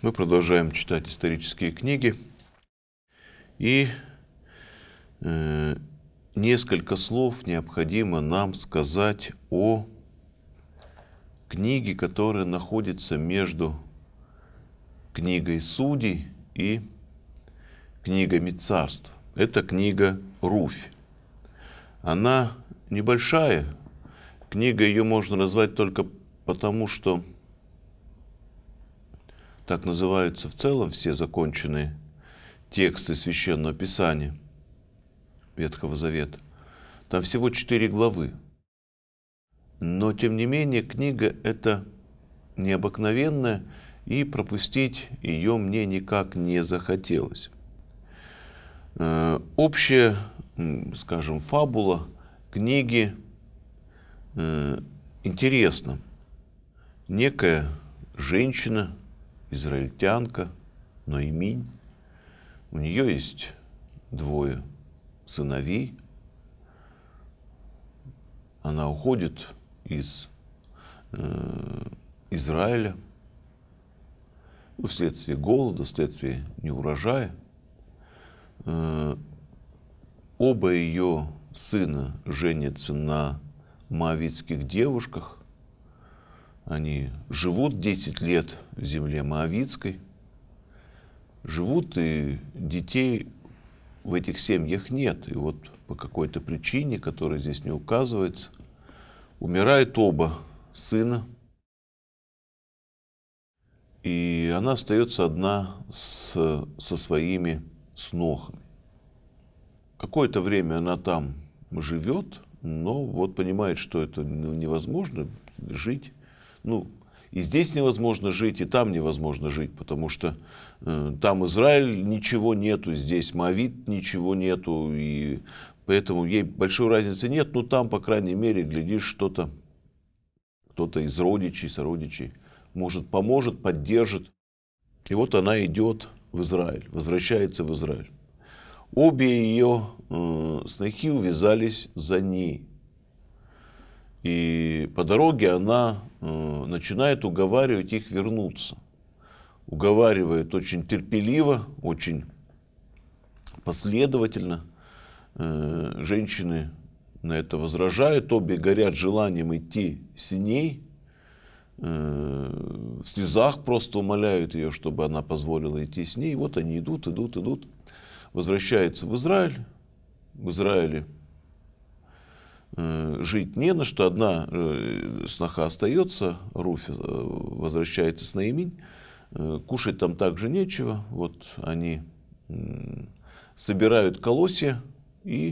Мы продолжаем читать исторические книги. И несколько слов необходимо нам сказать о книге, которая находится между книгой Судей и книгами Царств. Это книга Руфь. Она небольшая. Книга ее можно назвать только потому, что так называются в целом все законченные тексты Священного Писания Ветхого Завета. Там всего 4 главы. Но, тем не менее, книга эта необыкновенная, и пропустить ее мне никак не захотелось. Общая, скажем, фабула книги интересна. Некая женщина, израильтянка, Ноэминь, у нее есть 2 сыновей. Она уходит из Израиля вследствие голода, вследствие неурожая. Оба ее сына женятся на моавитских девушках. Они живут 10 лет в земле моавитской. Живут, и детей в этих семьях нет. И вот по какой-то причине, которая здесь не указывается, умирают оба сына. И она остается одна со своими снохами. Какое-то время она там живет, но вот понимает, что это невозможно жить. И здесь невозможно жить, и там невозможно жить, потому что там Израиль ничего нету, здесь Моавит ничего нету, и поэтому ей большой разницы нет. Но там, по крайней мере, глядишь, кто-то из родичей, сородичей, может, поможет, поддержит. И вот она идет в Израиль, возвращается в Израиль. Обе ее снохи увязались за ней. И по дороге она начинает уговаривать их вернуться. Уговаривает очень терпеливо, очень последовательно. Женщины на это возражают, обе горят желанием идти с ней. В слезах просто умоляют ее, чтобы она позволила идти с ней. И вот они идут. Возвращаются в Израиль. В Израиле жить не на что. Одна сноха остается, Руфь возвращается с Ноэминь. Кушать там также нечего. Вот они собирают колосья, и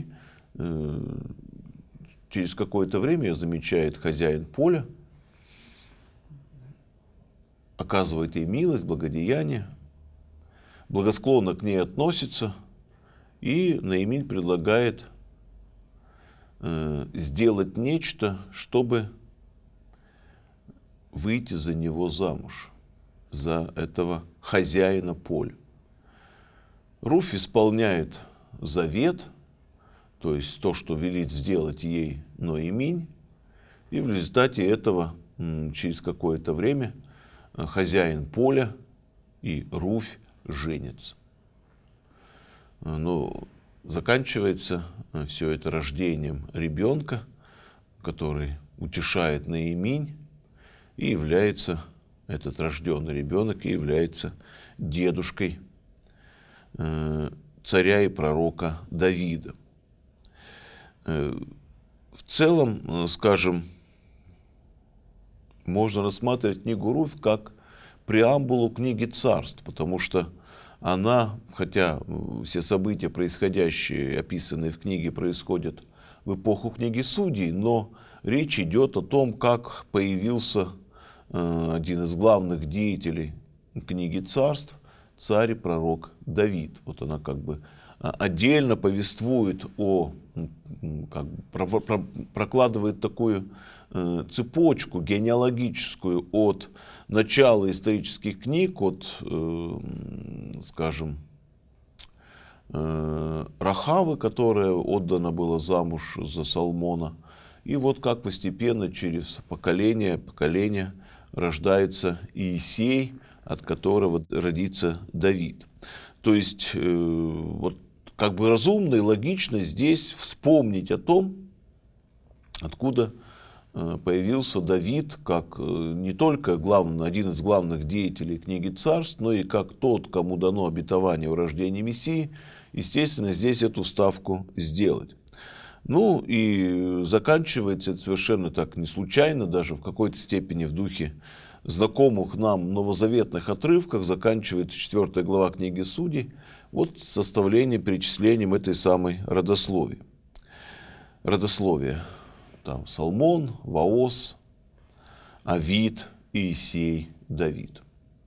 через какое-то время замечает хозяин поля, оказывает ей милость, благодеяние, благосклонно к ней относится, и Ноэминь предлагает сделать нечто, чтобы выйти за него замуж, за этого хозяина поля. Руфь исполняет завет, то есть то, что велит сделать ей Ноэминь, и в результате этого через какое-то время хозяин поля и Руфь женятся. Но заканчивается все это рождением ребенка, который утешает Ноэминь, и является, этот рожденный ребенок, и является дедушкой царя и пророка Давида. В целом, скажем, можно рассматривать книгу Руфь как преамбулу книги Царств, потому что она, хотя все события, происходящие, описанные в книге, происходят в эпоху книги Судей, но речь идет о том, как появился один из главных деятелей книги Царств, царь и пророк Давид. Вот она как бы отдельно повествует прокладывает такую цепочку генеалогическую от начала исторических книг, от, скажем, Рахавы, которая отдана была замуж за Соломона, и вот как постепенно через поколение рождается Иисей, от которого родится Давид. То есть, вот как бы разумно и логично здесь вспомнить о том, откуда появился Давид как не только один из главных деятелей книги Царств, но и как тот, кому дано обетование о рождении Мессии, естественно, здесь эту ставку сделать. Ну и заканчивается это совершенно так не случайно, даже в какой-то степени в духе знакомых нам новозаветных отрывках, заканчивается 4 глава книги Судей, вот составлением, перечислением этой самой родословия. Там Соломон, Ваос, Авид, Иисей, Давид.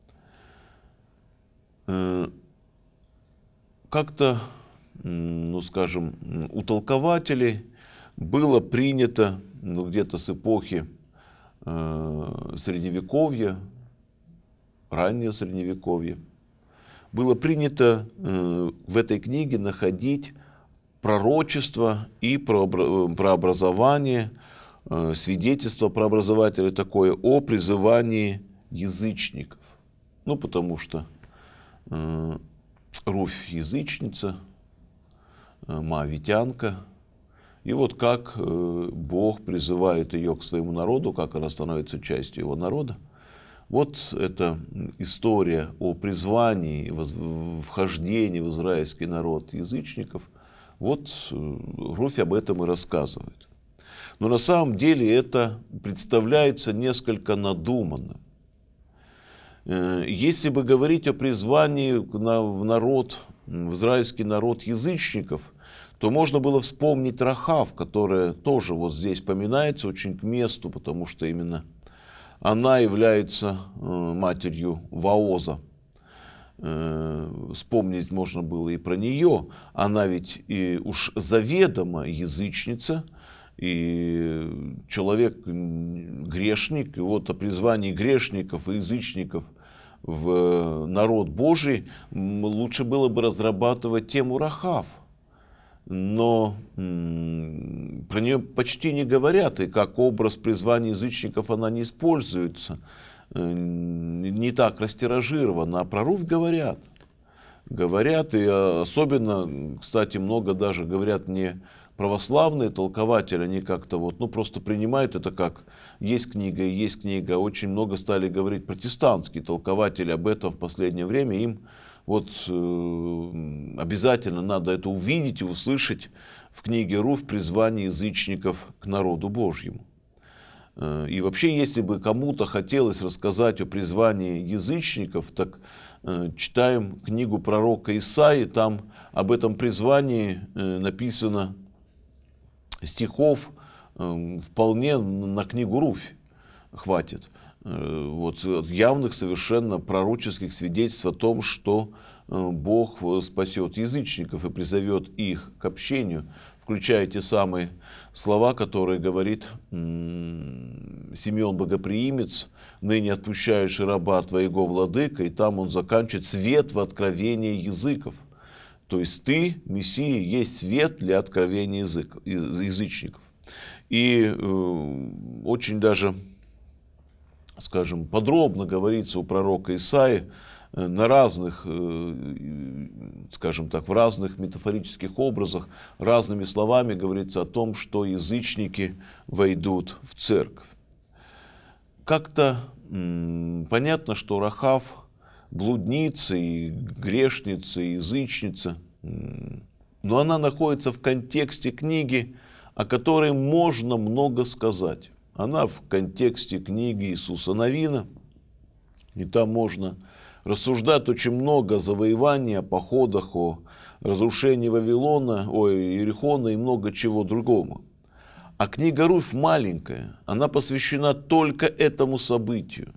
Как-то, ну скажем, у толкователей было принято, ну где-то с эпохи Средневековья, раннее Средневековье, было принято в этой книге находить пророчество и прообразование, свидетельство прообразователя такое о призывании язычников. Ну, потому что Руфь язычница, моавитянка. И вот как Бог призывает ее к своему народу, как она становится частью его народа. Вот эта история о призвании, вхождении в израильский народ язычников. Вот Руфь об этом и рассказывает. Но на самом деле это представляется несколько надуманным. Если бы говорить о призвании в израильский народ язычников, то можно было вспомнить Рахав, которая тоже вот здесь поминается очень к месту, потому что именно она является матерью Ваоза. Вспомнить можно было и про нее. Она ведь и уж заведомо язычница, и человек грешник. И вот о призвании грешников и язычников в народ Божий лучше было бы разрабатывать тему Рахав. Но про нее почти не говорят, и как образ призвания язычников она не используется, не так растиражирована, а про Руфь говорят. Говорят, и особенно, кстати, много даже говорят не православные толкователи, они как-то вот, ну, просто принимают это как есть книга и есть книга. Очень много стали говорить протестантские толкователи об этом в последнее время. Им вот обязательно надо это увидеть и услышать в книге Руфь призвание язычников к народу Божьему. И вообще, если бы кому-то хотелось рассказать о призвании язычников, так читаем книгу пророка Исаии, там об этом призвании написано стихов вполне на книгу Руфь хватит. Вот явных совершенно пророческих свидетельств о том, что Бог спасет язычников и призовет их к общению, включая те самые слова, которые говорит Симеон Богоприимец: «Ныне отпущаешь и раба твоего, владыка», и там он заканчивает: «свет в откровении языков». То есть ты, Мессия, есть свет для откровения язычников. И очень даже, скажем, подробно говорится у пророка Исаии на разных, скажем так, в разных метафорических образах, разными словами говорится о том, что язычники войдут в церковь. Как-то понятно, что Рахав блудница и грешница, и язычница, но она находится в контексте книги, о которой можно много сказать. Она в контексте книги Иисуса Навина, и там можно рассуждать очень много о завоевании, о походах, о разрушении Вавилона, о Иерихона и много чего другого. А книга Руфь маленькая, она посвящена только этому событию.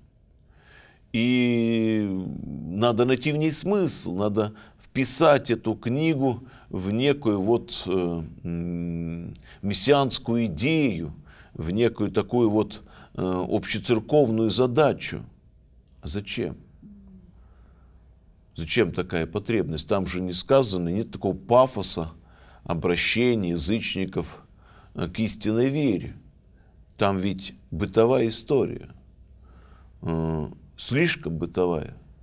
И надо найти в ней смысл, надо вписать эту книгу в некую вот мессианскую идею, в некую такую вот общецерковную задачу. А зачем? Зачем такая потребность? Там же не сказано, нет такого пафоса обращения язычников к истинной вере. Там ведь бытовая история. Слишком бытовая.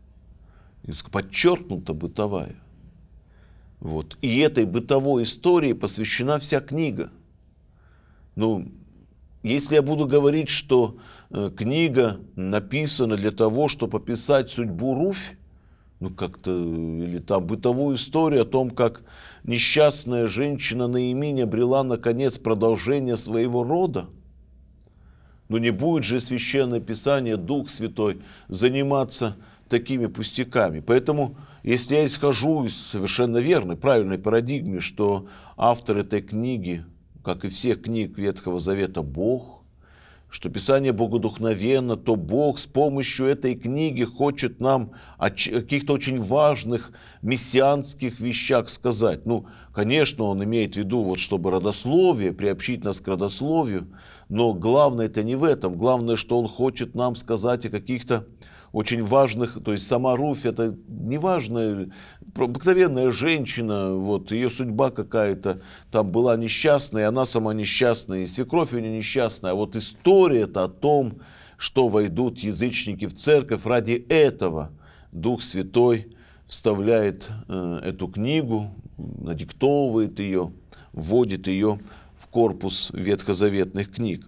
подчеркнуто бытовая. Вот. И этой бытовой истории посвящена вся книга. Ну, если я буду говорить, что книга написана для того, чтобы описать судьбу Руфь, ну как-то, или там бытовую историю о том, как несчастная женщина Наиминь обрела наконец продолжение своего рода, но не будет же Священное Писание, Дух Святой, заниматься такими пустяками. Поэтому, если я исхожу из совершенно верной, правильной парадигмы, что автор этой книги, как и всех книг Ветхого Завета, Бог, что Писание богодухновенно, то Бог с помощью этой книги хочет нам о каких-то очень важных мессианских вещах сказать. Ну, конечно, он имеет в виду, вот, чтобы родословие, приобщить нас к родословию, но главное это не в этом. Главное, что он хочет нам сказать о каких-то очень важных, то есть сама Руфь это неважная, обыкновенная женщина, вот, ее судьба какая-то там была несчастная, и она сама несчастная, и свекровь у нее несчастная, а вот история-то о том, что войдут язычники в церковь, ради этого Дух Святой вставляет эту книгу, надиктовывает ее, вводит ее в корпус ветхозаветных книг.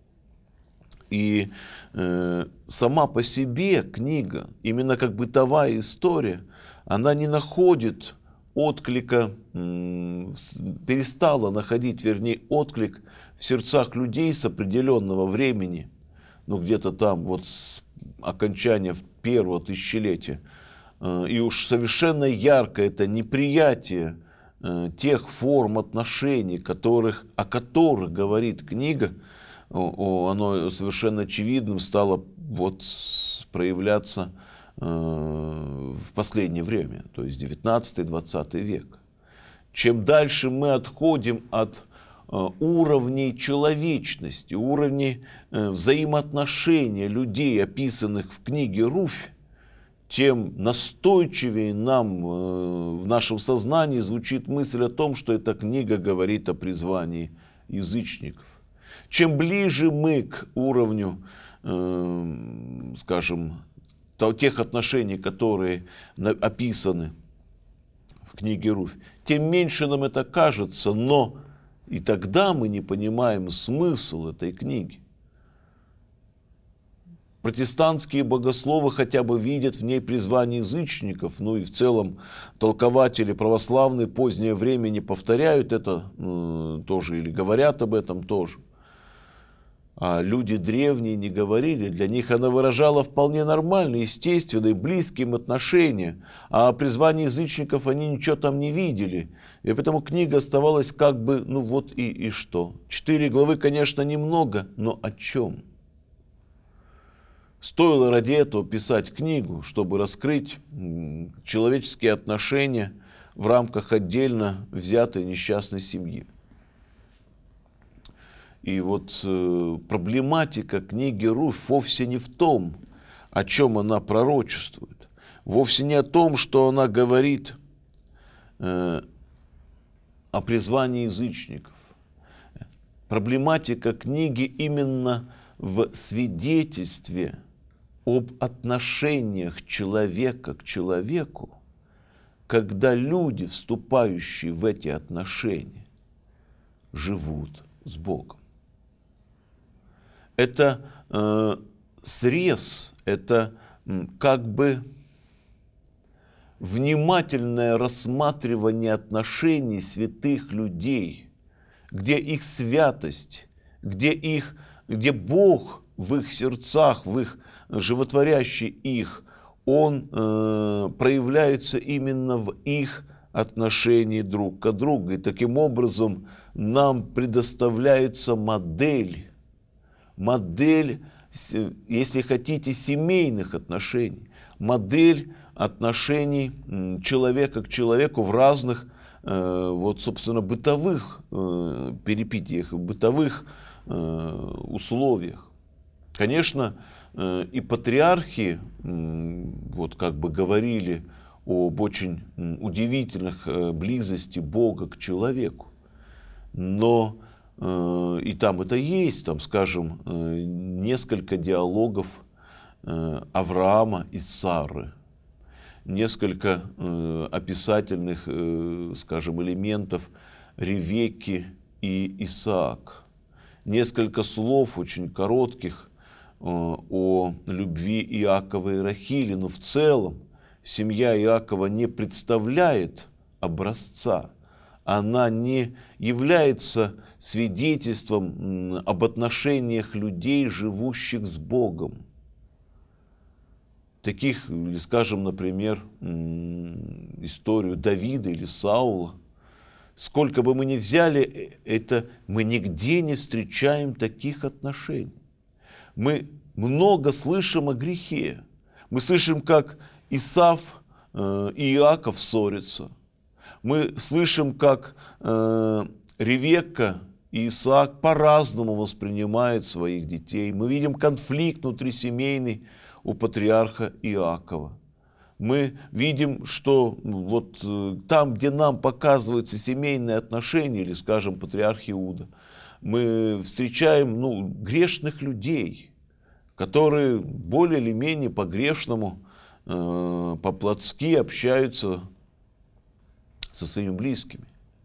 И сама по себе книга, именно как бытовая история, она не находит отклика, перестала находить, вернее, отклик в сердцах людей с определенного времени, ну где-то там вот с окончания первого тысячелетия. И уж совершенно ярко это неприятие тех форм отношений, о которых говорит книга, оно совершенно очевидным стало вот проявляться в последнее время, то есть 19-20 век. Чем дальше мы отходим от уровней человечности, уровней взаимоотношения людей, описанных в книге Руфь, тем настойчивее нам в нашем сознании звучит мысль о том, что эта книга говорит о призвании язычников. Чем ближе мы к уровню, скажем, тех отношений, которые описаны в книге Руфь, тем меньше нам это кажется, но и тогда мы не понимаем смысл этой книги. Протестантские богословы хотя бы видят в ней призвание язычников, ну и в целом толкователи православные позднее время не повторяют это тоже или говорят об этом тоже. А люди древние не говорили, для них она выражала вполне нормальные, естественные, близкие им отношения, а о призвании язычников они ничего там не видели. И поэтому книга оставалась как бы, ну вот и что. 4 главы, конечно, немного, но о чем? Стоило ради этого писать книгу, чтобы раскрыть человеческие отношения в рамках отдельно взятой несчастной семьи. И вот проблематика книги Руфь вовсе не в том, о чем она пророчествует, вовсе не о том, что она говорит о призвании язычников. Проблематика книги именно в свидетельстве об отношениях человека к человеку, когда люди, вступающие в эти отношения, живут с Богом. Это срез, это как бы внимательное рассматривание отношений святых людей, где их святость, где Бог в их сердцах, в их животворящий их, Он проявляется именно в их отношении друг к другу. И таким образом нам предоставляется модель, если хотите, семейных отношений, модель отношений человека к человеку в разных, вот, собственно, бытовых перипетиях, бытовых условиях. Конечно, и патриархи вот как бы говорили об очень удивительных близости Бога к человеку, но и там это есть, там, скажем, несколько диалогов Авраама и Сары. несколько описательных, скажем, элементов Ревекки и Исаак. Несколько слов очень коротких о любви Иакова и Рахили, но в целом семья Иакова не представляет образца. Она не является свидетельством об отношениях людей, живущих с Богом. Таких, скажем, например, историю Давида или Саула, сколько бы мы ни взяли, мы нигде не встречаем таких отношений. Мы много слышим о грехе. Мы слышим, как Исав и Иаков ссорятся. Мы слышим, как Ревекка и Исаак по-разному воспринимают своих детей. Мы видим конфликт внутрисемейный у патриарха Иакова. Мы видим, что вот там, где нам показываются семейные отношения, или, скажем, патриарх Иуда, мы встречаем грешных людей, которые более или менее по-грешному, по-плотски общаются со своими близкими.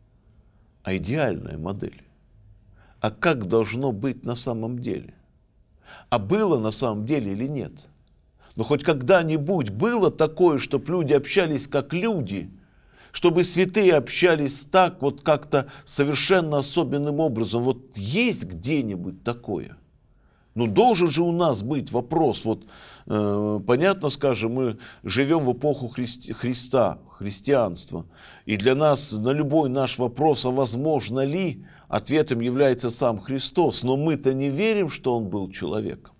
А идеальная модель. А как должно быть на самом деле? А было на самом деле или нет? Но хоть когда-нибудь было такое, чтобы люди общались как люди, чтобы святые общались так, вот как-то совершенно особенным образом. Вот есть где-нибудь такое? Должен же у нас быть вопрос. Вот понятно, скажем, мы живем в эпоху Христа, христианства. И для нас на любой наш вопрос, а возможно ли, ответом является сам Христос. Но мы-то не верим, что Он был человеком.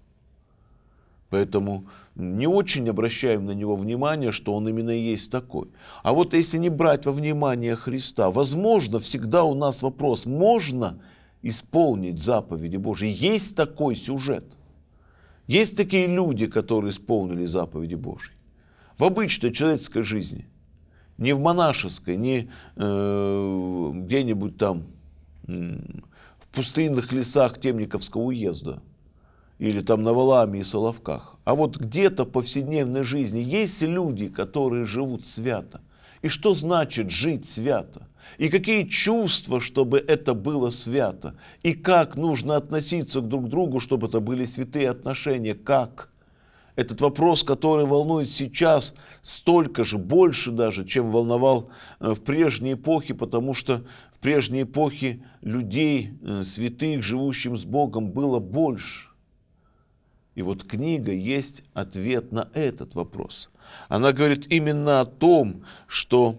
Поэтому не очень обращаем на Него внимание, что Он именно и есть такой. А вот если не брать во внимание Христа, возможно, всегда у нас вопрос, можно исполнить заповеди Божьи? Есть такой сюжет. Есть такие люди, которые исполнили заповеди Божьи. В обычной человеческой жизни. Не в монашеской, не где-нибудь там в пустынных лесах Темниковского уезда. Или там на Валааме и Соловках. А вот где-то в повседневной жизни есть люди, которые живут свято. И что значит жить свято? И какие чувства, чтобы это было свято? И как нужно относиться друг к другу, чтобы это были святые отношения? Как? Этот вопрос, который волнует сейчас столько же, больше даже, чем волновал в прежней эпохе, потому что в прежней эпохе людей, святых, живущих с Богом, было больше. И вот книга есть ответ на этот вопрос. Она говорит именно о том, что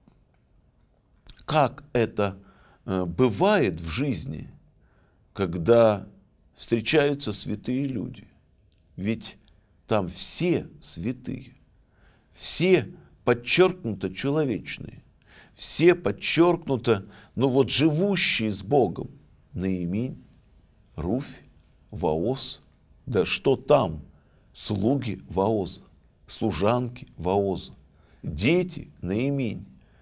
как это бывает в жизни, когда встречаются святые люди. Ведь там все святые, все подчеркнуто человечные, все подчеркнуто, живущие с Богом. Наиминь, Руфь, Ваос. Да что там? Слуги Ваоза, служанки Ваоза, дети Наиминь,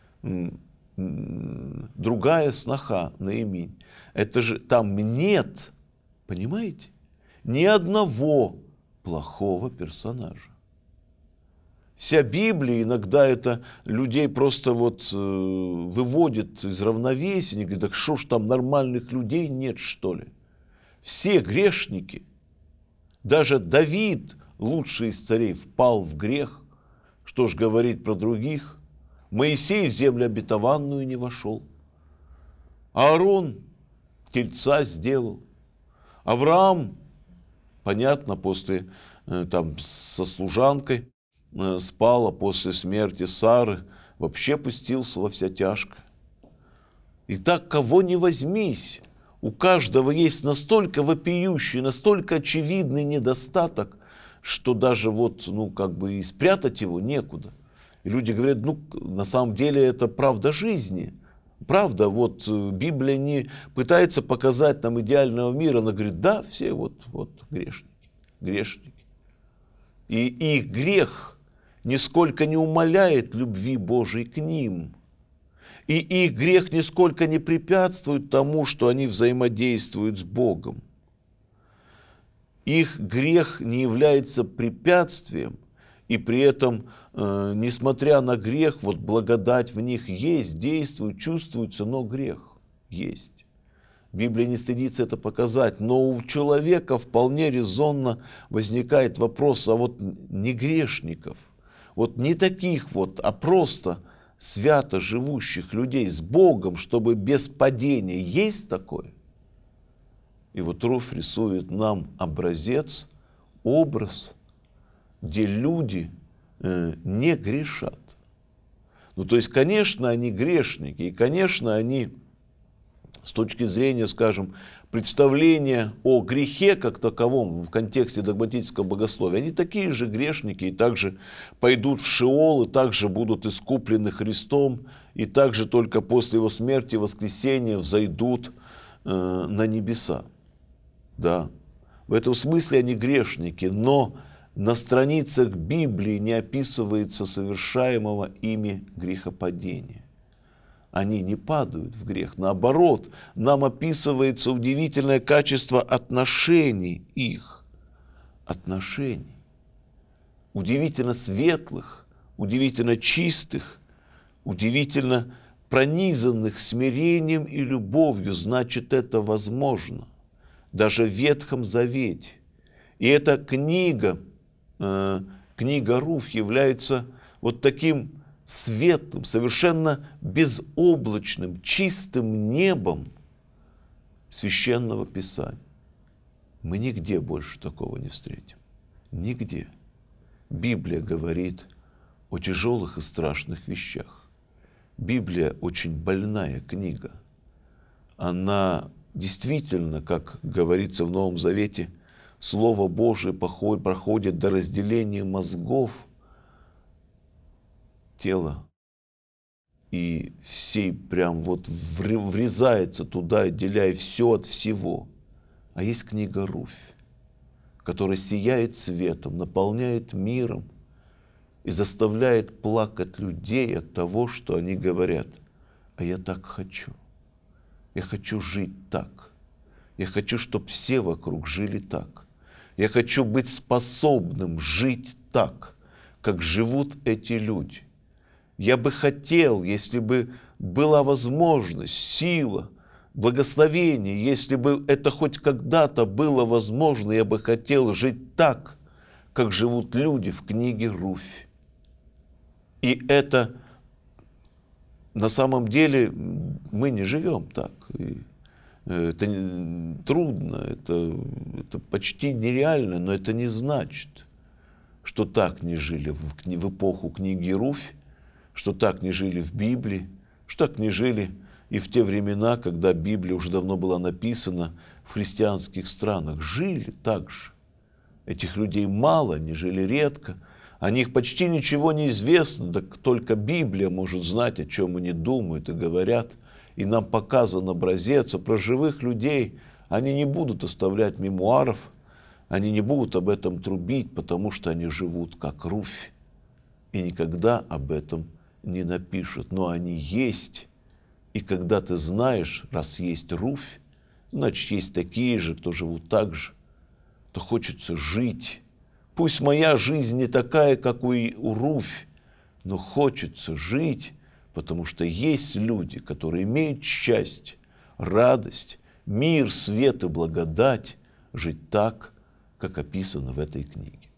другая сноха Наиминь. Это же там нет, понимаете, ни одного плохого персонажа. Вся Библия иногда это людей просто выводит из равновесия, и говорит, так что ж там нормальных людей нет, что ли? Все грешники. Даже Давид, лучший из царей, впал в грех. Что ж говорить про других? Моисей в землю обетованную не вошел. Аарон тельца сделал. Авраам, понятно, после со служанкой спал, а после смерти Сары вообще пустился во вся тяжкое. И так кого не возьмись, у каждого есть настолько вопиющий, настолько очевидный недостаток, что даже и спрятать его некуда. И люди говорят, на самом деле это правда жизни. Правда, Библия не пытается показать нам идеального мира, она говорит, да, все грешники. И их грех нисколько не умаляет любви Божией к ним. И их грех нисколько не препятствует тому, что они взаимодействуют с Богом. Их грех не является препятствием, и при этом, несмотря на грех, вот благодать в них есть, действует, чувствуется, но грех есть. Библия не стыдится это показать, но у человека вполне резонно возникает вопрос, а вот не грешников, вот не таких вот, а просто свято живущих людей с Богом, чтобы без падения, есть такое? И вот Руфь рисует нам образец, образ, где люди не грешат. Ну, то есть, конечно, они грешники, и, конечно, они с точки зрения, скажем, представления о грехе как таковом в контексте догматического богословия, они такие же грешники, и также пойдут в Шеол, и также будут искуплены Христом, и также только после Его смерти и воскресения взойдут на небеса. Да. В этом смысле они грешники, но на страницах Библии не описывается совершаемого ими грехопадения. Они не падают в грех. Наоборот, нам описывается удивительное качество отношений их. Отношений. Удивительно светлых, удивительно чистых, удивительно пронизанных смирением и любовью. Значит, это возможно. Даже в Ветхом Завете. И эта книга, книга Руфь, является вот таким светлым, совершенно безоблачным, чистым небом Священного Писания. Мы нигде больше такого не встретим. Нигде. Библия говорит о тяжелых и страшных вещах. Библия очень больная книга. Она действительно, как говорится в Новом Завете, Слово Божие проходит до разделения мозгов, тела, и всей прям вот врезается туда, отделяя все от всего. А есть книга Руфь, которая сияет светом, наполняет миром и заставляет плакать людей от того, что они говорят: а я так хочу. Я хочу жить так. Я хочу, чтобы все вокруг жили так. Я хочу быть способным жить так, как живут эти люди. Я бы хотел, если бы была возможность, сила, благословение, если бы это хоть когда-то было возможно, я бы хотел жить так, как живут люди в книге Руфь. И это на самом деле мы не живем так. Это трудно, это почти нереально, но это не значит, что так не жили в эпоху книги Руфь, что так не жили в Библии, что так не жили и в те времена, когда Библия уже давно была написана в христианских странах. Жили так же. Этих людей мало, они жили редко, о них почти ничего не известно, так только Библия может знать, о чем они думают и говорят. И нам показан образец, а про живых людей они не будут оставлять мемуаров, они не будут об этом трубить, потому что они живут как Руфь и никогда об этом не напишут. Но они есть, и когда ты знаешь, раз есть Руфь, значит, есть такие же, кто живут так же, то хочется жить. Пусть моя жизнь не такая, как у Руфь, но хочется жить, потому что есть люди, которые имеют счастье, радость, мир, свет и благодать жить так, как описано в этой книге.